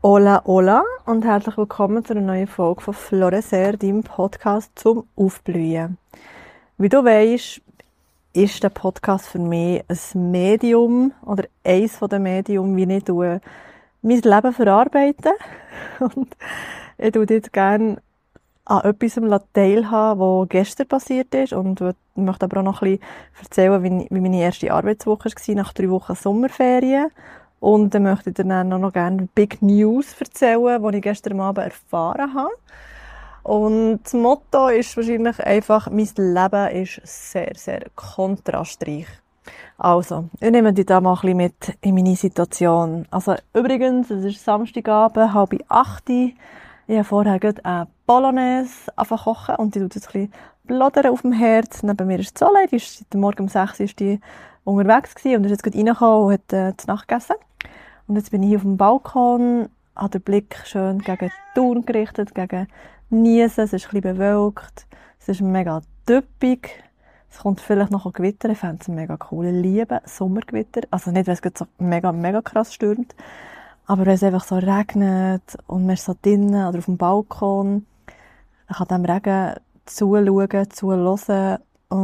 Hola, hola und herzlich willkommen zu einer neuen Folge von Floreser, deinem Podcast zum Aufblühen. Wie du weisst, ist der Podcast für mich ein Medium oder eins der Medium, wie ich mein Leben verarbeite. Und ich tue jetzt gerne an etwas teilhaben, was gestern passiert ist und ich möchte aber auch noch ein bisschen erzählen, wie meine erste Arbeitswoche war nach 3 Wochen Sommerferien. Und dann möchte ich dir dann noch gerne Big News erzählen, die ich gestern Abend erfahren habe. Und das Motto ist wahrscheinlich einfach, mein Leben ist sehr, sehr kontrastreich. Also, ich nehme dich da mal ein bisschen mit in meine Situation. Also, übrigens, es ist Samstagabend, 7:30. Ich habe vorher gerade eine Bolognese kochen und die tut jetzt ein bisschen Blodern auf dem Herd. Neben mir ist Zolle, die ist seit Morgen um 6 Uhr ist die unterwegs gewesen und ist jetzt gerade reingekommen und hat zu Nacht gegessen. Und jetzt bin ich hier auf dem Balkon, habe den Blick schön gegen Thun gerichtet, gegen Niesen. Es ist ein bisschen bewölkt, es ist mega düppig. Es kommt vielleicht noch ein Gewitter, ich fände es mega cool. Ich liebe Sommergewitter. Also nicht, weil es so mega, mega krass stürmt, aber wenn es einfach so regnet und man ist so drinnen oder auf dem Balkon, dann kann dem Regen zuschauen, zuhören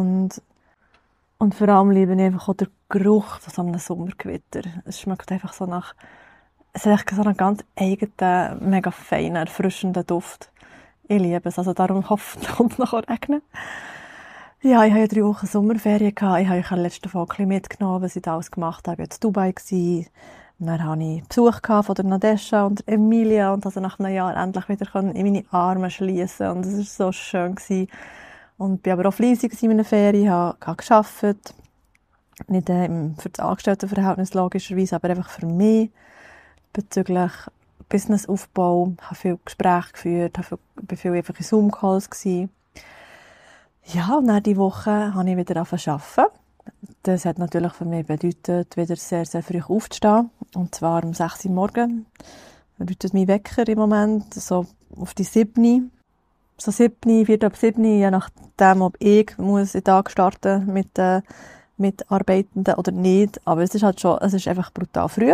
und vor allem liebe ich einfach auch den Geruch von so einem Sommergewitter. Es schmeckt einfach so nach, es hat echt so einen ganz eigenen, mega feinen, erfrischenden Duft. Ich liebe es, also darum hoffentlich kommt es noch regnen. Ja, ich hatte ja 3 Wochen Sommerferien gehabt. Ich habe euch in der letzten Folge ein bisschen mitgenommen, was ich da alles gemacht habe. Ich war in Dubai gewesen. Und dann hatte ich Besuch von der Nadesha und der Emilia und also nach einem Jahr endlich wieder in meine Arme schließen. Und es war so schön gewesen. Und ich war aber auch fleissig in meiner Ferien, habe gearbeitet. Nicht für das Angestelltenverhältnis logischerweise, aber einfach für mich. Bezüglich Businessaufbau, habe viel Gespräche geführt, war viel einfach in Zoom-Calls gewesen. Ja, und nach dieser Woche habe ich wieder angefangen zu arbeiten. Das hat natürlich für mich bedeutet, wieder sehr, sehr früh aufzustehen. Und zwar um 6 Uhr morgens. Das bedeutet mein Wecker im Moment, so auf die 7. So 7, 4 ab 7, je nachdem, ob ich muss in den Tag starten mit Mitarbeitenden oder nicht. Aber es ist halt schon, es ist einfach brutal früh.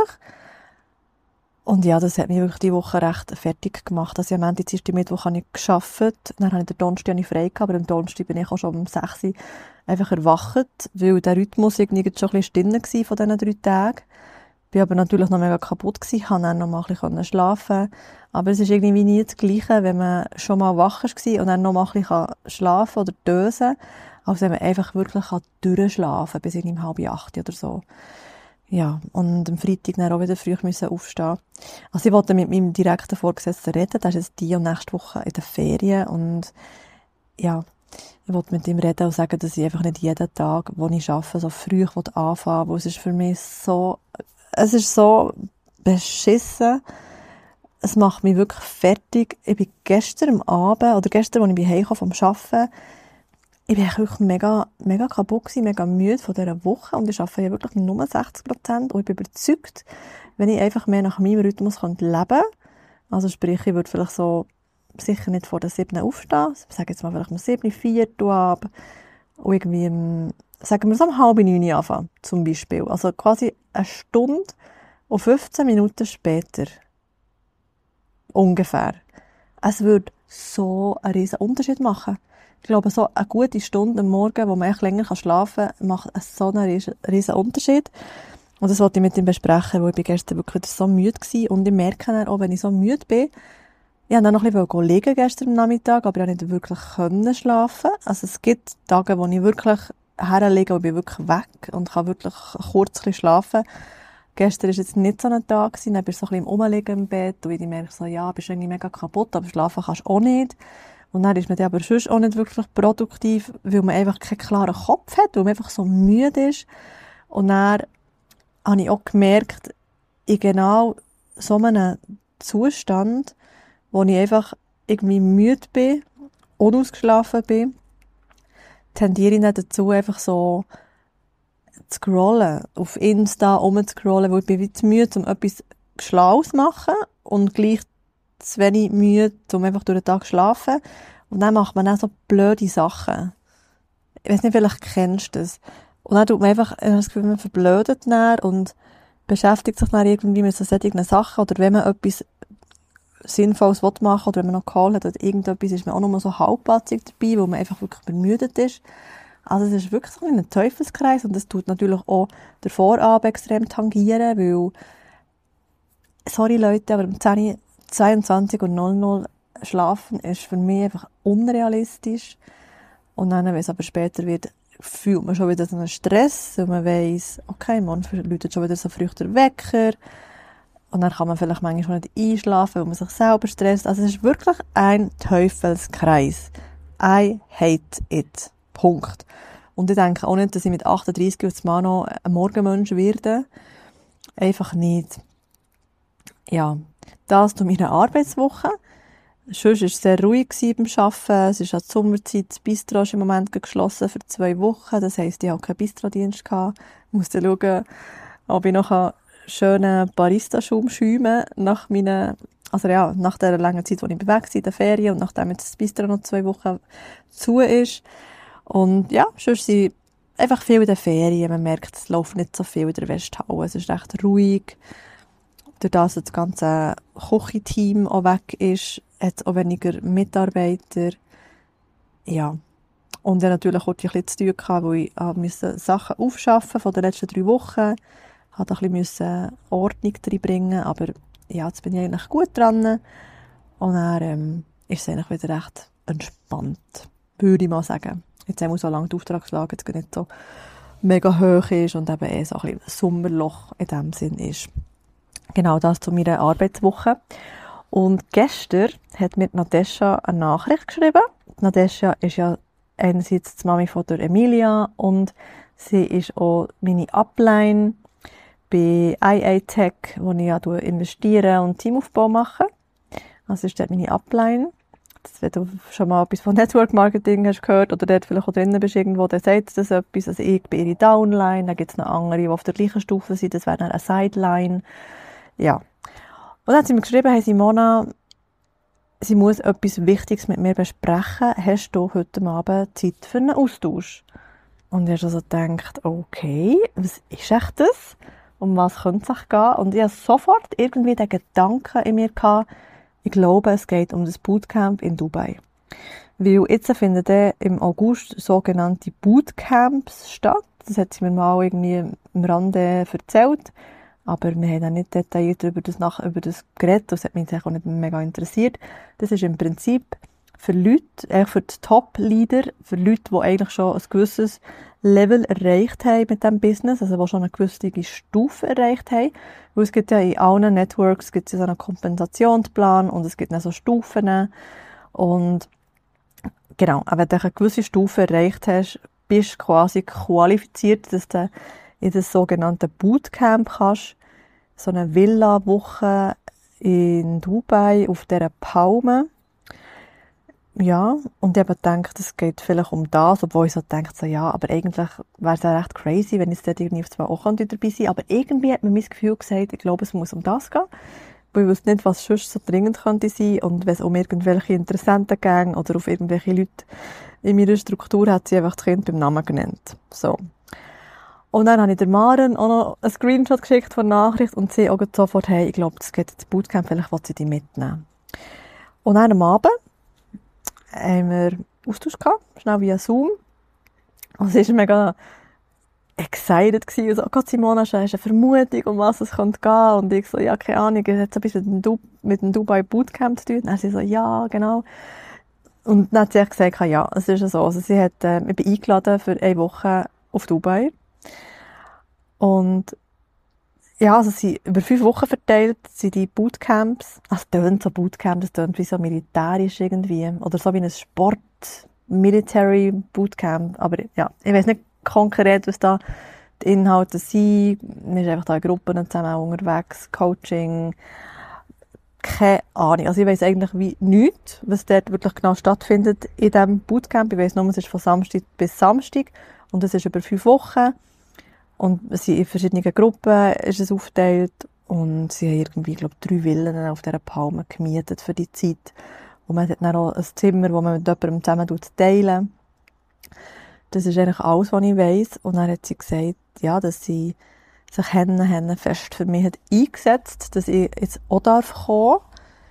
Und ja, das hat mich wirklich die Woche recht fertig gemacht. Also am Ende des Mittwoch habe ich gearbeitet, dann habe ich den Donnerstag frei gehabt, aber am Donnerstag bin ich auch schon um 6 Uhr einfach erwacht, weil der Rhythmus irgendwie schon ein bisschen drin war von diesen 3 Tagen. Ich war aber natürlich noch mega kaputt gewesen, konnte dann noch mal ein bisschen schlafen. Aber es ist irgendwie nie das Gleiche, wenn man schon mal wach war und dann noch mal ein bisschen schlafen oder dösen, als wenn man einfach wirklich durchschlafen kann, bis um 7:30 oder so. Ja, und am Freitag dann auch wieder früh aufstehen. Also ich wollte mit meinem direkten Vorgesetzten reden, der ist jetzt die und nächste Woche in den Ferien und ja, ich wollte mit ihm reden und sagen, dass ich einfach nicht jeden Tag, wo ich arbeite, so früh anfangen will, weil es ist für mich so, es ist so beschissen, es macht mich wirklich fertig. Ich bin gestern am Abend, oder gestern, als ich heimkam vom Arbeiten, ich bin wirklich mega, mega kaputt gewesen, mega müde von dieser Woche und ich arbeite ja wirklich nur 60% und ich bin überzeugt, wenn ich einfach mehr nach meinem Rhythmus leben könnte, also sprich, ich würde vielleicht so sicher nicht vor den 7 aufstehen, ich sage jetzt mal vielleicht um 7, 4 ab und irgendwie, sagen wir so um 8:30 anfangen, zum Beispiel. Also quasi eine Stunde und 15 Minuten später. Ungefähr. Es würde so einen riesen Unterschied machen. Ich glaube, so eine gute Stunde am Morgen, wo man echt länger schlafen kann, macht so einen riesen Unterschied. Und das wollte ich mit ihm besprechen, weil ich gestern wirklich so müde war. Und ich merke dann auch, wenn ich so müde bin, ich wollte dann noch ein bisschen liegen gestern am Nachmittag, aber ich konnte nicht wirklich schlafen. Also es gibt Tage, wo ich wirklich herlege und bin wirklich weg und kann wirklich kurz ein bisschen schlafen. Gestern war jetzt nicht so ein Tag, dann bin ich so ein bisschen im Umliegen im Bett und ich merke so, ja, bist irgendwie mega kaputt, aber schlafen kannst du auch nicht. Und dann ist man dann aber sonst auch nicht wirklich produktiv, weil man einfach keinen klaren Kopf hat, weil man einfach so müde ist. Und dann habe ich auch gemerkt, in genau so einem Zustand, wo ich einfach irgendwie müde bin, unausgeschlafen bin, tendiere ich dann dazu, einfach so zu scrollen, auf Insta rumzuscrollen, weil ich bin wie zu müde, um etwas Schlaues zu machen und gleich zu wenig müde, um einfach durch den Tag zu schlafen. Und dann macht man auch so blöde Sachen. Ich weiss nicht, vielleicht kennst du das. Und dann tut man einfach, ich habe das Gefühl, man verblödet dann und beschäftigt sich dann irgendwie mit so solchen Sachen. Oder wenn man etwas Sinnvolles machen will, oder wenn man noch Call hat oder irgendetwas, ist man auch nur so halbpatzig dabei, wo man einfach wirklich übermüdet ist. Also es ist wirklich so ein Teufelskreis und das tut natürlich auch den Vorabend extrem tangieren, weil, sorry Leute, aber um 10, 22:00 schlafen ist für mich einfach unrealistisch. Und dann, wenn es aber später wird, fühlt man schon wieder so einen Stress, und man weiss, okay, morgen läutet schon wieder so früh der Wecker. Und dann kann man vielleicht manchmal schon nicht einschlafen, weil man sich selber stresst. Also es ist wirklich ein Teufelskreis. I hate it. Punkt. Und ich denke auch nicht, dass ich mit 38 jetzt mal noch ein Morgenmensch werde. Einfach nicht. Ja, das zu meiner Arbeitswoche. Sonst war es sehr ruhig beim Arbeiten. Es ist an der Sommerzeit. Das Bistro ist im Moment geschlossen für 2 Wochen. Das heisst, ich habe keinen Bistrodienst gehabt. Ich musste schauen, ob ich noch einen schönen Barista-Schaum schäumen nach nach der langen Zeit, wo ich weg war, in der Ferien, und nachdem jetzt das Bistro noch 2 Wochen zu ist. Und ja, sonst sind einfach viel in den Ferien. Man merkt, es läuft nicht so viel in der Westhalle. Es ist recht ruhig. Durch das das ganze Küchenteam auch weg ist, hat es auch weniger Mitarbeiter. Ja. Und dann natürlich auch ein bisschen zu tun gehabt, weil ich musste Sachen aufschaffen von den letzten 3 Wochen. Ich musste ein bisschen Ordnung reinbringen, aber ja, jetzt bin ich eigentlich gut dran. Und dann ist es eigentlich wieder recht entspannt, würde ich mal sagen. Jetzt haben wir so lange die Auftragslage jetzt nicht so mega hoch ist und eben so ein bisschen Sommerloch in dem Sinn ist. Genau das zu meiner Arbeitswoche. Und gestern hat mir Nadesha eine Nachricht geschrieben. Nadesha ist ja einerseits die Mami von der Emilia und sie ist auch meine Upline bei IA Tech, wo ich ja investiere und Teamaufbau mache. Also ist dort meine Upline. Wenn du schon mal etwas von Network Marketing hast gehört oder dort vielleicht auch drinnen bist irgendwo, dann sagt das etwas. Also ich bin ihre Downline, dann gibt es noch andere, die auf der gleichen Stufe sind, das wäre dann eine Sideline. Ja. Und dann hat sie mir geschrieben, hey Simona, sie muss etwas Wichtiges mit mir besprechen. Hast du heute Abend Zeit für einen Austausch? Und ich habe so gedacht, okay, was ist echt das? Um was könnte es gehen? Und ich hatte sofort irgendwie den Gedanken in mir gehabt, ich glaube, es geht um das Bootcamp in Dubai. Weil jetzt finden dann im August sogenannte Bootcamps statt. Das hat sie mir mal irgendwie am Rande erzählt. Aber wir haben dann nicht detailliert über das geredet. Das hat mich auch nicht mega interessiert. Das ist im Prinzip für Leute, eigentlich für die Top-Leader, für Leute, die eigentlich schon ein gewisses Level erreicht haben mit diesem Business, also die schon eine gewisse Stufe erreicht haben. Weil es gibt ja in allen Networks gibt es ja so einen Kompensationsplan und es gibt dann so Stufen. Und genau, wenn du eine gewisse Stufe erreicht hast, bist du quasi qualifiziert, dass du in das sogenannte Bootcamp kannst. So eine Villa-Woche in Dubai auf dieser Palme. Ja, und ich habe gedacht, es geht vielleicht um das, obwohl ich so denke, so, ja, aber eigentlich wäre es ja recht crazy, wenn ich dort irgendwie auf 2 Wochen dabei sein. Aber irgendwie hat mir mein Gefühl gesagt, ich glaube, es muss um das gehen. Weil ich wusste nicht, was sonst so dringend könnte sein. Und wenn es um irgendwelche Interessenten ging oder auf irgendwelche Leute in meiner Struktur, hat sie einfach das Kind beim Namen genannt. So. Und dann habe ich der Maren auch noch einen Screenshot geschickt von der Nachricht und sie auch sofort, hey, ich glaube, das geht ins Bootcamp, vielleicht will sie die mitnehmen. Und dann am Abend haben wir Austausch gehabt, schnell via Zoom. Und sie war mega excited gewesen. Also, oh Gott, Simona, hast du eine Vermutung, um was es könnte gehen? Und ich so, ja, keine Ahnung, es hat so ein bisschen mit dem Dubai Bootcamp zu tun. Und dann sie so, ja, genau. Und dann hat sie gesagt, ja, es ist so. Also sie hat mich eingeladen für 1 Woche auf Dubai. Und ja, also sie über 5 Wochen verteilt sind die Bootcamps. Es tönt so Bootcamp, das tönt wie so militärisch irgendwie. Oder so wie ein Military Bootcamp. Aber ja, ich weiss nicht konkret, was da die Inhalte sind. Wir sind einfach da in Gruppen zusammen unterwegs, Coaching. Keine Ahnung. Also ich weiss eigentlich wie nichts, was dort wirklich genau stattfindet in diesem Bootcamp. Ich weiss nur, es ist von Samstag bis Samstag. Und es ist über 5 Wochen. Und es sind in verschiedenen Gruppen ist es aufgeteilt. Und sie haben irgendwie, glaube ich, 3 Villen auf dieser Palme gemietet für die Zeit. Und man hat dann auch ein Zimmer, das man mit jemandem zusammen teilen. Das ist eigentlich alles, was ich weiss. Und dann hat sie gesagt, ja, dass sie sich fest für mich hat eingesetzt, dass ich jetzt auch kommen darf.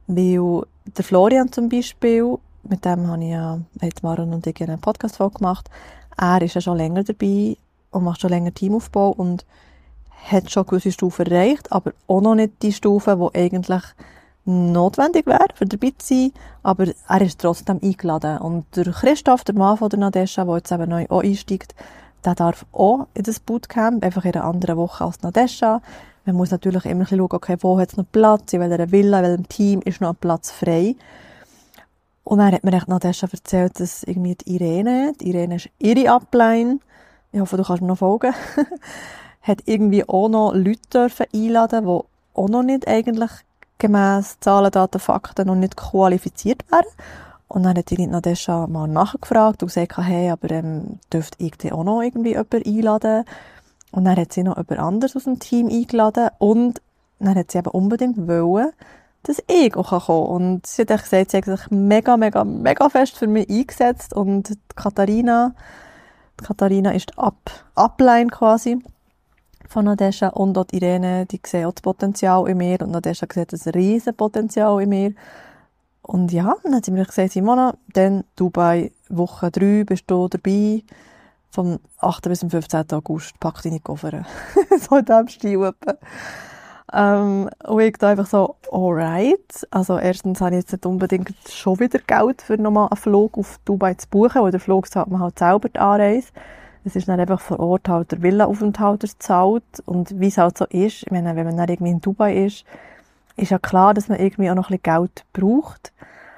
Weil der Florian zum Beispiel, mit dem habe ich ja, hat Maren und ich eine Podcast-Folge gemacht, er ist ja schon länger dabei und macht schon länger Teamaufbau und hat schon gewisse Stufen erreicht, aber auch noch nicht die Stufe, die eigentlich notwendig wäre, für dabei zu sein, aber er ist trotzdem eingeladen. Und der Christoph, der Mann von der Nadesha, der jetzt eben neu auch einsteigt, der darf auch in das Bootcamp, einfach in einer anderen Woche als Nadesha. Man muss natürlich immer ein bisschen schauen, okay, wo hat es noch Platz, in welcher Villa, in welchem Team ist noch ein Platz frei. Und dann hat mir echt Nadesha erzählt, dass irgendwie die Irene ist ihre Upline, ich hoffe, du kannst mir noch folgen, hat irgendwie auch noch Leute dürfen einladen, die auch noch nicht eigentlich gemäss Zahlen, Daten, Fakten noch nicht qualifiziert wären. Und dann hat die Nadesha mal nachgefragt und gesagt, hey, aber dürfte ich die auch noch irgendwie jemanden einladen? Und dann hat sie noch jemand anderes aus dem Team eingeladen und dann hat sie eben unbedingt wollen, dass ich auch kommen kann. Und sie hat echt gesagt, sie hat sich mega, mega, mega fest für mich eingesetzt und die Katharina ist die Upline quasi von Nadesha und auch die Irene, die sehen auch das Potenzial in mir und Nadesha sieht ein riesen Potenzial in mir. Und ja, dann hat sie mir gesagt, Simona, dann Dubai, Woche 3 bist du dabei, vom 8. bis zum 15. August, pack deine Koffer. So in diesem Stil etwa. Und ich da einfach so, alright. Also erstens habe ich jetzt nicht unbedingt schon wieder Geld, für nochmal einen Flug auf Dubai zu buchen, weil der Flug zahlt man halt selber die Anreise. Es ist dann einfach vor Ort halt der Villa-Aufenthalt zahlt. Und wie es halt so ist, ich meine, wenn man dann irgendwie in Dubai ist ja klar, dass man irgendwie auch noch ein bisschen Geld braucht.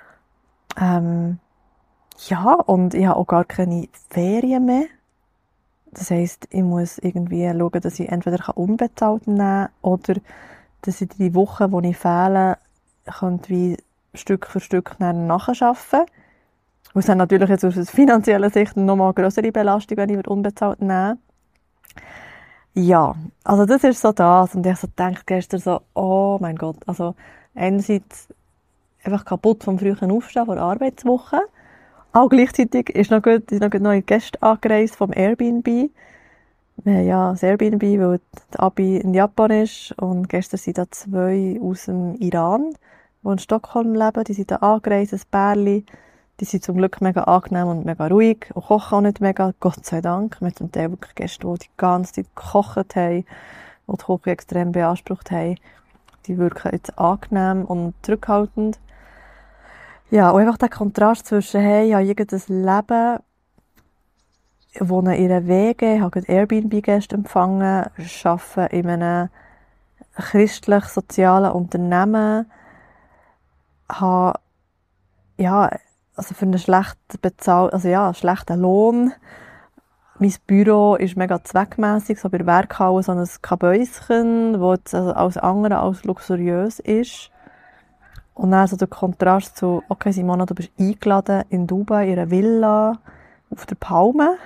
Ja, und ich habe auch gar keine Ferien mehr. Das heisst, ich muss irgendwie schauen, dass ich entweder unbezahlt nehmen kann oder dass ich die Wochen, die ich fehle, könnte wie Stück für Stück nacharbeiten. Was dann natürlich jetzt aus finanzieller Sicht nochmal eine grössere Belastung, wenn ich unbezahlt nehme. Ja, also das ist so das. Und ich so gedacht gestern so, oh mein Gott. Also einerseits einfach kaputt vom frühen Aufstehen vor der Arbeitswoche. Auch gleichzeitig ist noch gut neue Gäste angereist vom Airbnb. Wir haben ja das Airbnb, weil die Abi in Japan ist. Und gestern sind da 2 aus dem Iran, die in Stockholm leben. Die sind da angereist, ein Pärchen. Die sind zum Glück mega angenehm und mega ruhig und kochen auch nicht mega, Gott sei Dank. Wir haben zum Teil wirklich Gäste, die ganze Zeit gekocht haben, die die Küche extrem beansprucht haben. Die wirken jetzt angenehm und zurückhaltend. Ja, und einfach der Kontrast zwischen, hey, ich habe irgendein Leben, wohne in einer WG, habe Airbnb-Gäste empfangen, arbeite in einem christlich-sozialen Unternehmen, habe, ja, also für einen schlechten Lohn. Mein Büro ist mega zweckmässig, so bei der Werkhalle, so ein Kabäuschen, das jetzt also alles andere als luxuriös ist. Und dann so der Kontrast zu, okay, Simona, du bist eingeladen in Dubai, in einer Villa, auf der Palme.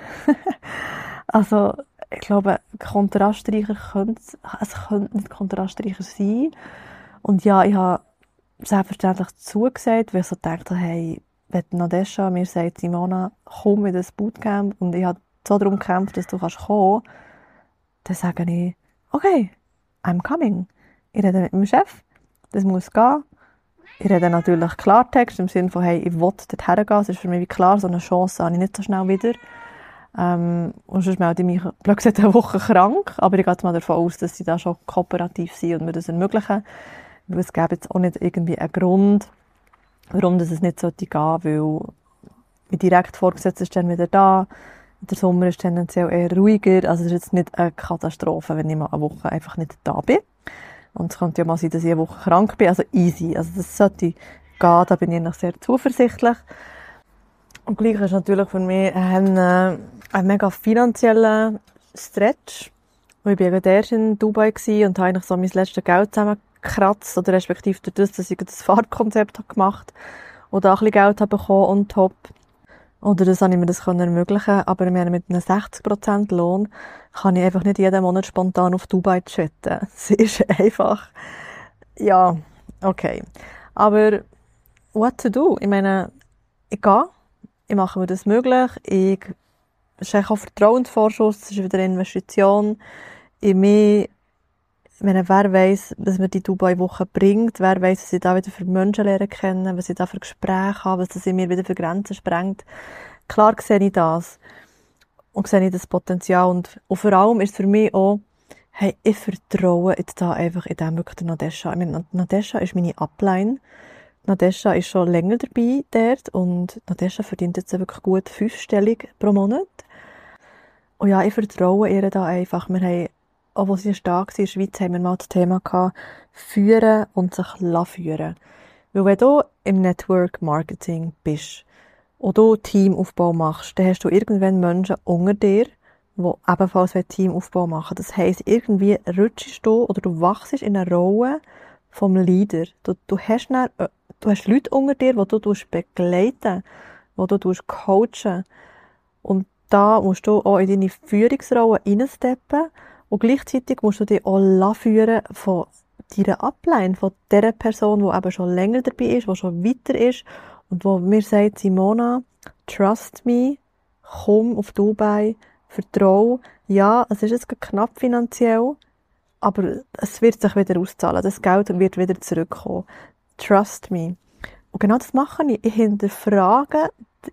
Also, ich glaube, kontrastreicher könnte nicht kontrastreicher sein. Und ja, ich habe selbstverständlich zugesagt, weil ich so dachte, hey, wenn Nadesha mir sagt, Simona, komm in das Bootcamp und ich habe so darum gekämpft, dass du kommen kannst, dann sage ich, okay, I'm coming. Ich rede mit meinem Chef, das muss gehen. Ich rede natürlich Klartext im Sinne von, hey, ich will dorthin gehen. Es ist für mich wie klar, so eine Chance habe ich nicht so schnell wieder. Und sonst melde ich mich, blöd gesagt, eine Woche krank. Aber ich gehe jetzt mal davon aus, dass sie da schon kooperativ sind und mir das ermöglichen. Weil es gäbe jetzt auch nicht irgendwie einen Grund, warum das es nicht gehen sollte, weil mein direkt Vorgesetzter ist dann wieder da. Der Sommer ist tendenziell eher ruhiger. Also es ist jetzt nicht eine Katastrophe, wenn ich mal eine Woche einfach nicht da bin. Und es könnte ja mal sein, dass ich eine Woche krank bin. Also easy. Also das sollte gehen, da bin ich noch sehr zuversichtlich. Und gleich ist natürlich für mich ein mega finanzieller Stretch. Weil ich war eben erst in Dubai und habe eigentlich so mein letztes Geld zusammengekratzt. Oder respektive durch das, dass ich das Fahrtkonzept gemacht habe und da ein bisschen Geld habe bekommen on top. Oder das habe ich mir das ermöglichen. Aber ich meine, mit einem 60% Lohn kann ich einfach nicht jeden Monat spontan auf Dubai chatten. Es ist einfach, ja, okay. Aber what to do? Ich meine, ich gehe, ich mache mir das möglich, ich schenke auch Vertrauensvorschuss, das ist wieder eine Investition in mich, Ich meine, wer weiss, was mir die Dubai-Woche bringt, wer weiss, was ich da wieder für Menschen lernen kennen, was ich da für Gespräche habe, was das in mir wieder für Grenzen sprengt. Klar sehe ich das. Und sehe ich das Potenzial. Und vor allem ist es für mich auch, hey, ich vertraue jetzt da einfach in dem wirklich der Nadesha. Ich meine, Nadesha ist meine Upline. Nadesha ist schon länger dabei dort und Nadesha verdient jetzt wirklich gut 5-stellig pro Monat. Und ja, ich vertraue ihr da einfach. Wir haben, auch als sie stark war in der Schweiz, haben wir mal das Thema gehabt, führen und sich führen. Weil wenn du im Network Marketing bist und du Teamaufbau machst, dann hast du irgendwann Menschen unter dir, die ebenfalls Teamaufbau machen. Das heisst, irgendwie rutschst du oder du wachst in eine Rolle vom Leader. Du hast Leute unter dir, die du begleiten, die du coachen. Und da musst du auch in deine Führungsrolle reinsteppen und gleichzeitig musst du dich auch führen von deiner Upline, von der Person, die eben schon länger dabei ist, die schon weiter ist und wo mir sagt, Simona, trust me, komm auf Dubai, vertrau, ja, es ist jetzt knapp finanziell, aber es wird sich wieder auszahlen, das Geld wird wieder zurückkommen. Trust me. Und genau das mache ich. Ich hinterfrage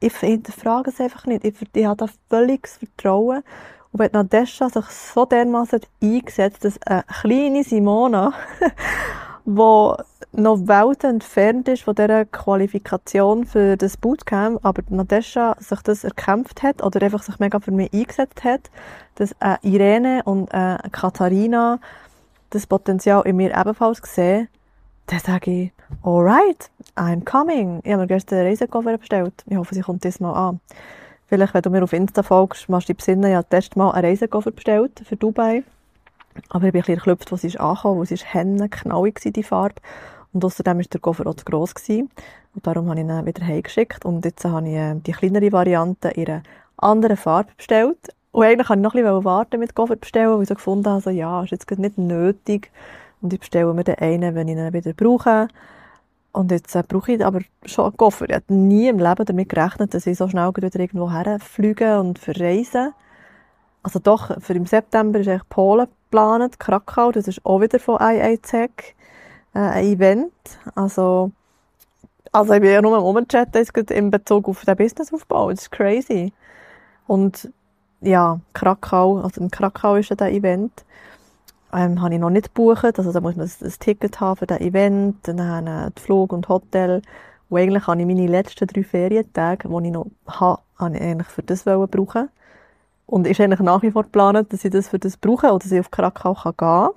es einfach nicht. Ich habe da völliges Vertrauen. Und wenn Nadesha sich so dermassen eingesetzt, dass eine kleine Simona, die noch Welten entfernt ist von dieser Qualifikation für das Bootcamp, aber Nadesha sich das erkämpft hat oder einfach sich mega für mich eingesetzt hat, dass Irene und Katharina das Potenzial in mir ebenfalls sehen, dann sage ich, alright, I'm coming. Ich habe mir gestern einen Reisekoffer bestellt. Ich hoffe, sie kommt diesmal an. Vielleicht, wenn du mir auf Insta folgst, machst du dich besinnen, ich habe das erste Mal einen Reisekoffer bestellt für Dubai. Aber ich bin ein bisschen erklüpft, als sie ist angekommen, weil sie ist hennenknallig war, die Farbe. Und außerdem war der Koffer auch zu gross gewesen. Und darum habe ich ihn wieder heimgeschickt. Und jetzt habe ich die kleinere Variante in einer anderen Farbe bestellt. Und eigentlich wollte ich noch ein bisschen warten mit Koffer bestellen, weil ich so gefunden habe, so, ja, ist jetzt nicht nötig. Und ich bestelle mir den einen, wenn ich ihn wieder brauche. Und jetzt brauche ich aber schon einen Koffer. Ich habe nie im Leben damit gerechnet, dass ich so schnell wieder irgendwo herfliege und verreise. Also doch, für im September ist eigentlich Polen geplant, Krakau, das ist auch wieder von IATech, ein Event. Also ich bin ja nur am Umchatten in Bezug auf den Businessaufbau, das ist crazy. Und ja, Krakau, also in Krakau ist ja der Event. Habe ich noch nicht gebucht, also da muss man ein Ticket haben für das Event, dann Flug und Hotel. Und eigentlich habe ich meine letzten 3 Ferientage, die ich noch habe ich eigentlich für das brauchen. Und ist eigentlich nach wie vor geplant, dass ich das für das brauche oder dass ich auf Krakau gehen kann.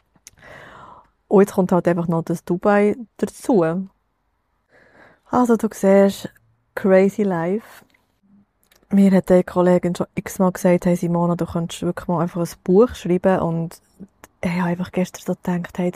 Und jetzt kommt halt einfach noch das Dubai dazu. Also du siehst, crazy life. Mir hat eine Kollegin schon x-mal gesagt, hey Simona, du könntest wirklich mal einfach ein Buch schreiben und ich habe einfach gestern so gedacht, hey,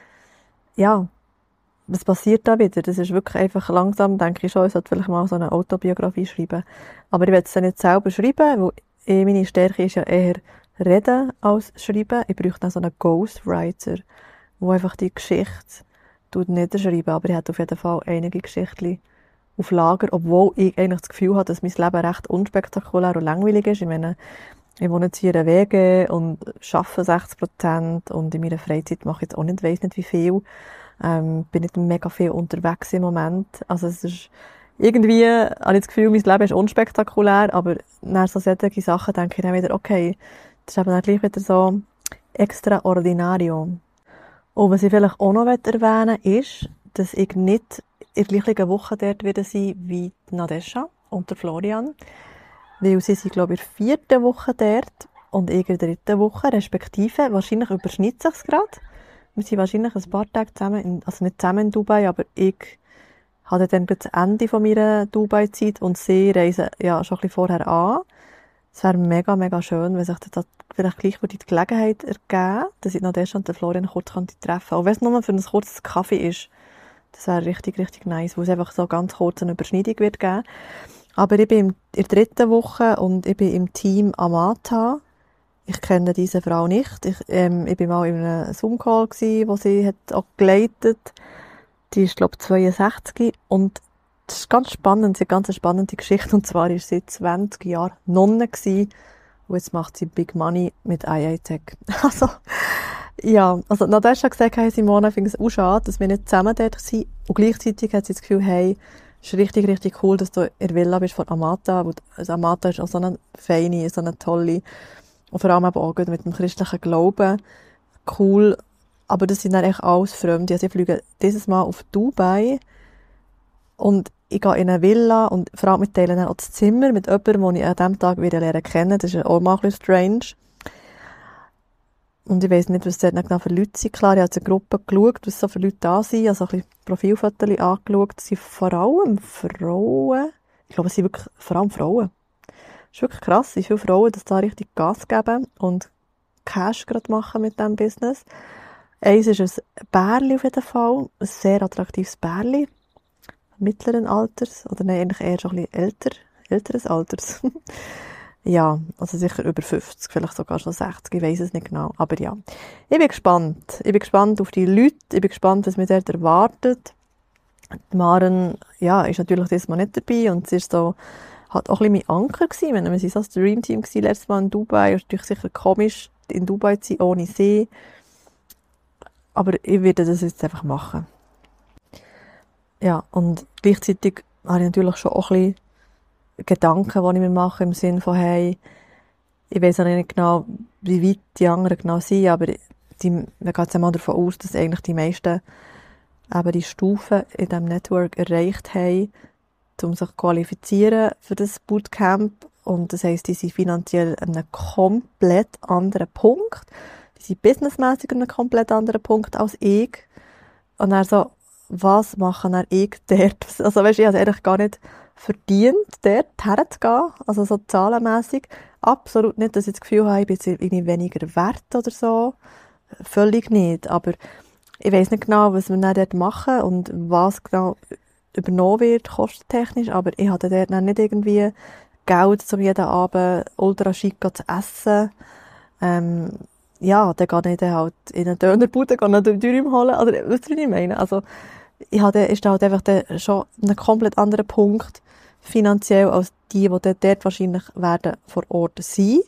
was passiert da wieder? Das ist wirklich einfach langsam, denke ich schon, ich sollte vielleicht mal so eine Autobiografie schreiben. Aber ich will es dann nicht selber schreiben, weil meine Stärke ist ja eher reden als schreiben. Ich bräuchte dann so einen Ghostwriter, der einfach die Geschichte niederschreiben. Aber ich habe auf jeden Fall einige Geschichten auf Lager, obwohl ich eigentlich das Gefühl habe, dass mein Leben recht unspektakulär und langweilig ist. Ich meine, ich wohne jetzt hier in einer WG und arbeite 60% und in meiner Freizeit mache ich jetzt auch nicht, weiss nicht wie viel. Bin nicht mega viel unterwegs im Moment. Also es ist irgendwie, habe ich das Gefühl, mein Leben ist unspektakulär, aber nach so solchen Sachen denke ich dann wieder, okay, das ist eben dann gleich wieder so extraordinario. Und was ich vielleicht auch noch erwähnen will, ist, dass ich nicht in der gleichen Woche dort wieder sein wie die Nadesha und der Florian. Weil sie sind, glaube ich, in der 4. Woche dort und ich in der 3. Woche, respektive. Wahrscheinlich überschneidet sich gerade. Wir sind wahrscheinlich ein paar Tage zusammen, also nicht zusammen in Dubai, aber ich hatte dann das Ende von meiner Dubai-Zeit und sie reisen ja schon ein bisschen vorher an. Es wäre mega, mega schön, wenn sich das vielleicht gleich die Gelegenheit ergeben, dass ich Nadesha und den Florian kurz treffen könnte. Auch wenn es nur für ein kurzes Kaffee ist. Das wäre richtig, richtig nice, wo es einfach so ganz kurz eine Überschneidung wird geben. Aber ich bin in der 3. Woche und ich bin im Team Amata. Ich kenne diese Frau nicht. Ich bin mal in einem Zoom-Call gsi, wo sie hat auch geleitet. Die ist, glaube ich, 62. Und das ist ganz spannend, sie hat eine ganz spannende Geschichte. Und zwar ist sie 20 Jahre Nonne gsi. Und jetzt macht sie Big Money mit IATech. Also, Ja, also Nadesha hat gesagt, hey Simone, ich finde es auch schade, dass wir nicht zusammen dort sind. Und gleichzeitig hat sie das Gefühl, hey, es ist richtig, richtig cool, dass du in der Villa bist von Amata. Also Amata ist auch so eine feine, so eine tolle, und vor allem auch gut mit dem christlichen Glauben. Cool. Aber das sind dann echt alles Fremde. Also ich fliege dieses Mal auf Dubai und ich gehe in eine Villa und vor allem mit teilen dann auch das Zimmer mit jemandem, den ich an diesem Tag wieder lernen kennen. Das ist auch mal ein bisschen strange. Und ich weiss nicht, was dort genau für Leute sind. Klar, ich habe jetzt eine Gruppe geschaut, was so für Leute da sind. Also ein bisschen Profilfotos angeschaut. Es sind vor allem Frauen. Ich glaube, es sind wirklich vor allem Frauen. Es ist wirklich krass, wie viele Frauen das da richtig Gas geben und Cash gerade machen mit diesem Business. Eins ist ein Bärli auf jeden Fall. Ein sehr attraktives Bärli. Mittleren Alters. Oder nein, eigentlich eher schon ein bisschen älteres Alters. Ja, also sicher über 50, vielleicht sogar schon 60, ich weiss es nicht genau. Aber ja, ich bin gespannt. Ich bin gespannt auf die Leute, ich bin gespannt, was mich dort erwartet. Die Maren, ja, ist natürlich dieses Mal nicht dabei und sie ist so, hat auch ein bisschen mein Anker gewesen. Wir waren so das Dreamteam gewesen, letztes Mal in Dubai. Es ist natürlich sicher komisch, in Dubai zu sein, ohne sie. Aber ich werde das jetzt einfach machen. Ja, und gleichzeitig habe ich natürlich schon auch ein bisschen Gedanken, die ich mir mache, im Sinne von, hey, ich weiss auch nicht genau, wie weit die anderen genau sind, aber wir gehen jetzt einmal davon aus, dass eigentlich die meisten eben die Stufen in diesem Network erreicht haben, um sich zu qualifizieren für das Bootcamp. Und das heisst, die sind finanziell an einem komplett anderen Punkt. Die sind businessmässig an einem komplett anderen Punkt als ich. Und dann so, was machen dann ich dort? Also weisst, ich habe es eigentlich gar nicht verdient, dort herzugehen, also so zahlenmässig. Absolut nicht, dass ich das Gefühl habe, ich bin jetzt irgendwie weniger wert oder so. Völlig nicht. Aber ich weiss nicht genau, was wir dann dort machen und was genau übernommen wird, kostentechnisch. Aber ich hatte dort dann nicht irgendwie Geld, um jeden Abend ultra schick zu essen. Ja, dann gehe ich dann halt in eine Dönerbude, gehe einen Dürüm holen. Oder, was ich meine? Also, ist da halt einfach schon ein komplett anderer Punkt finanziell als die dort wahrscheinlich werden vor Ort sein.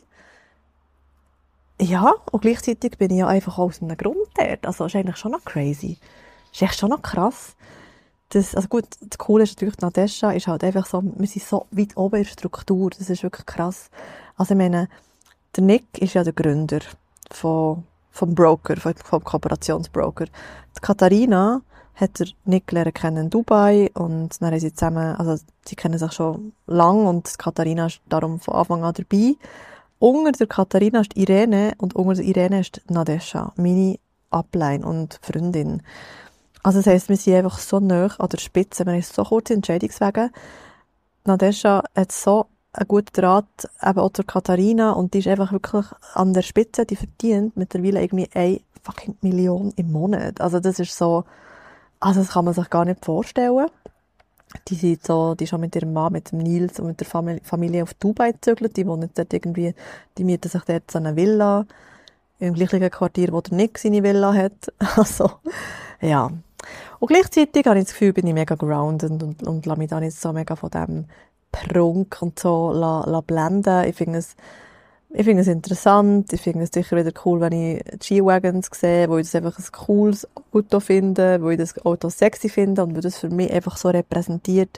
Ja, und gleichzeitig bin ich ja einfach aus einem Grund dort. Also, ist eigentlich schon noch crazy. Ist echt schon noch krass. Also gut, das Coole ist natürlich, Nadesha ist halt einfach so, wir sind so weit oben in der Struktur. Das ist wirklich krass. Also, ich meine, der Nick ist ja der Gründer vom Broker, vom Kooperationsbroker. Die Katharina hat der Nick lernen kennen in Dubai und dann haben sie zusammen, also sie kennen sich schon lang und Katharina ist darum von Anfang an dabei. Unter der Katharina ist Irene und unter der Irene ist Nadesha, meine Upline und Freundin. Also das heisst, wir sind einfach so nah an der Spitze, wir haben so kurze Entscheidungswege. Nadesha hat so einen guten Draht eben auch zur Katharina und die ist einfach wirklich an der Spitze, die verdient mittlerweile irgendwie 1 fucking Million im Monat. Also das ist so, also das kann man sich gar nicht vorstellen. Die ist schon mit ihrem Mann, mit dem Nils und mit der Familie auf Dubai gezögert. Die wohnen dort irgendwie, die mieten sich dort so eine Villa im gleichen Quartier, wo der Nick seine Villa hat. Also, ja. Und gleichzeitig habe ich das Gefühl, bin ich mega grounded und lasse mich da nicht so mega von dem Prunk und so blenden. Ich finde es interessant. Ich finde es sicher wieder cool, wenn ich G-Wagons sehe, wo ich das einfach ein cooles Auto finde, wo ich das Auto sexy finde und wo das für mich einfach so repräsentiert,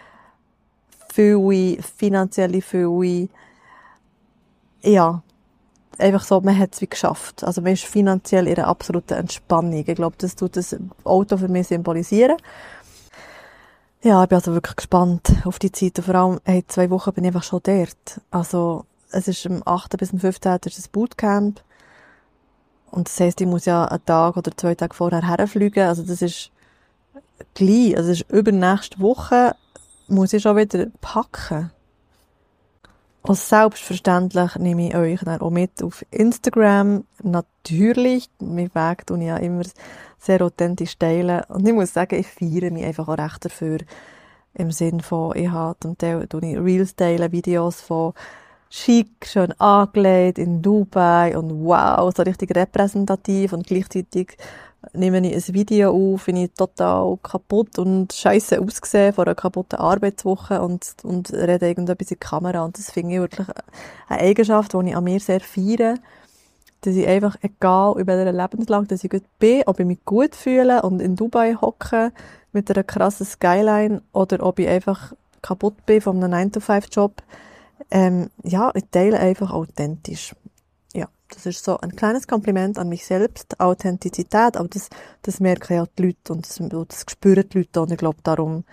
finanzielle Fülle. Ja, einfach so, man hat es wie geschafft. Also man ist finanziell in einer absoluten Entspannung. Ich glaube, das tut das Auto für mich symbolisieren. Ja, ich bin also wirklich gespannt auf die Zeit. Und vor allem, 2 Wochen bin ich einfach schon dort. Also, es ist am 8. bis am 15. ist das Bootcamp. Und das heisst, ich muss ja einen Tag oder 2 Tage vorher herfliegen. Also, das ist gleich. Also, das ist übernächste Woche muss ich schon wieder packen. Und selbstverständlich nehme ich euch dann auch mit auf Instagram. Natürlich, mein Weg tue ich ja immer sehr authentisch teilen. Und ich muss sagen, ich feiere mich einfach auch recht dafür. Im Sinn von, ich habe zum Teil Reels teilen, Videos von schick, schön angelegt in Dubai und wow, so richtig repräsentativ und gleichzeitig nehme ich ein Video auf, bin ich total kaputt und scheisse ausgesehen vor einer kaputten Arbeitswoche und rede irgendetwas in die Kamera und das finde ich wirklich eine Eigenschaft, die ich an mir sehr feiere. dass ich einfach, egal in welcher Lebenslage, dass ich gut bin, ob ich mich gut fühle und in Dubai hocke mit einer krassen Skyline oder ob ich einfach kaputt bin von einem 9-to-5-Job. Ja, ich teile einfach authentisch. Ja, das ist so ein kleines Kompliment an mich selbst, Authentizität, aber das merken ja die Leute und das spüren die Leute und ich glaube darum,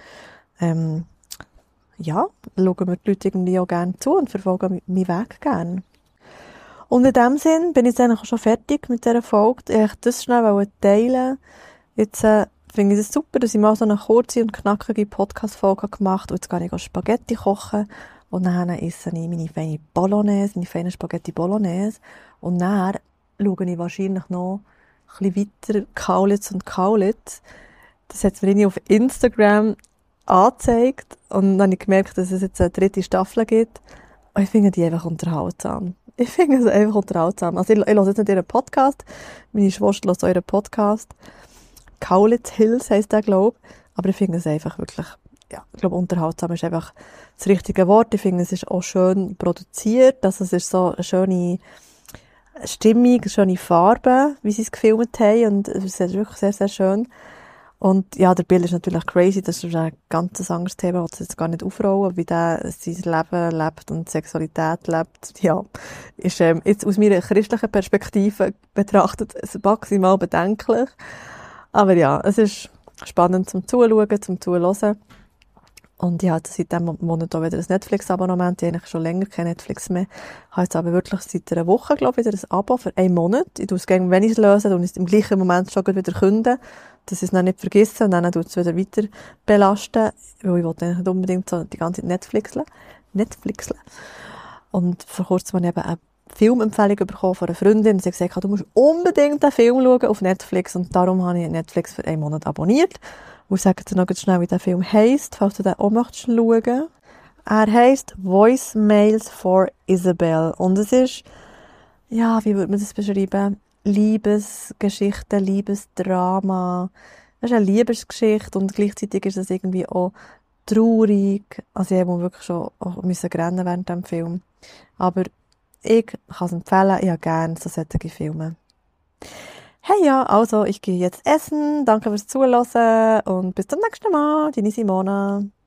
ja, schauen wir die Leute irgendwie auch gerne zu und verfolgen meinen Weg gerne. Und in dem Sinn bin ich jetzt eigentlich schon fertig mit dieser Folge. Ich wollte das schnell teilen. Jetzt finde ich es super, dass ich mal so eine kurze und knackige Podcast-Folge gemacht habe. Und jetzt gehe ich Spaghetti kochen. Und dann esse ich meine feine Bolognese, meine feine Spaghetti Bolognese. Und dann schaue ich wahrscheinlich noch ein bisschen weiter Kaulitz und Kaulitz. Das hat mir auf Instagram angezeigt. Und dann habe ich gemerkt, dass es jetzt eine dritte Staffel gibt. Und ich finde die einfach unterhaltsam. Ich finde es einfach unterhaltsam. Also ich höre jetzt nicht ihren Podcast. Meine Schwester hört auch ihren Podcast. Kaulitz Hills heisst der, glaube ich. Aber ich finde es einfach wirklich, ja, ich glaube, unterhaltsam ist einfach das richtige Wort. Ich finde, es ist auch schön produziert. Also es ist so eine schöne Stimmung, eine schöne Farbe, wie sie es gefilmt haben. Und es ist wirklich sehr, sehr schön. Und ja, der Bill ist natürlich crazy, das ist ein ganz anderes Thema, das jetzt gar nicht aufrollen, wie der sein Leben lebt und Sexualität lebt. Ja, ist jetzt aus meiner christlichen Perspektive betrachtet maximal bedenklich. Aber ja, es ist spannend zum Zuschauen, zum Zuhören. Und ich hatte seit diesem Monat auch wieder ein Netflix-Abonnement. Ich habe eigentlich schon länger kein Netflix mehr. Ich habe jetzt aber wirklich seit einer Woche, glaube ich, wieder ein Abo für einen Monat. Ich tue es gerne, wenn ich es löse, und es im gleichen Moment schon wieder künden, dass ich es noch nicht vergesse und dann tue ich es wieder weiter belasten, weil ich wollte eigentlich nicht unbedingt so die ganze Zeit Netflixen. Und vor kurzem habe ich eben eine Filmempfehlung bekommen von einer Freundin. Sie hat gesagt, du musst unbedingt einen Film schauen auf Netflix. Und darum habe ich Netflix für einen Monat abonniert. Und ich sage dir noch ganz schnell, wie der Film heisst, falls du den auch möchtest schauen. Er heisst Voicemails for Isabel. Und es ist, ja, wie würde man das beschreiben? Liebesgeschichte, Liebesdrama. Es ist eine Liebesgeschichte und gleichzeitig ist es irgendwie auch traurig. Also ich musste wirklich schon rennen während dem Film. Aber ich kann es empfehlen, ich habe gerne so solche Filme. Hey ja, also ich gehe jetzt essen. Danke fürs Zuhören und bis zum nächsten Mal. Deine Simona.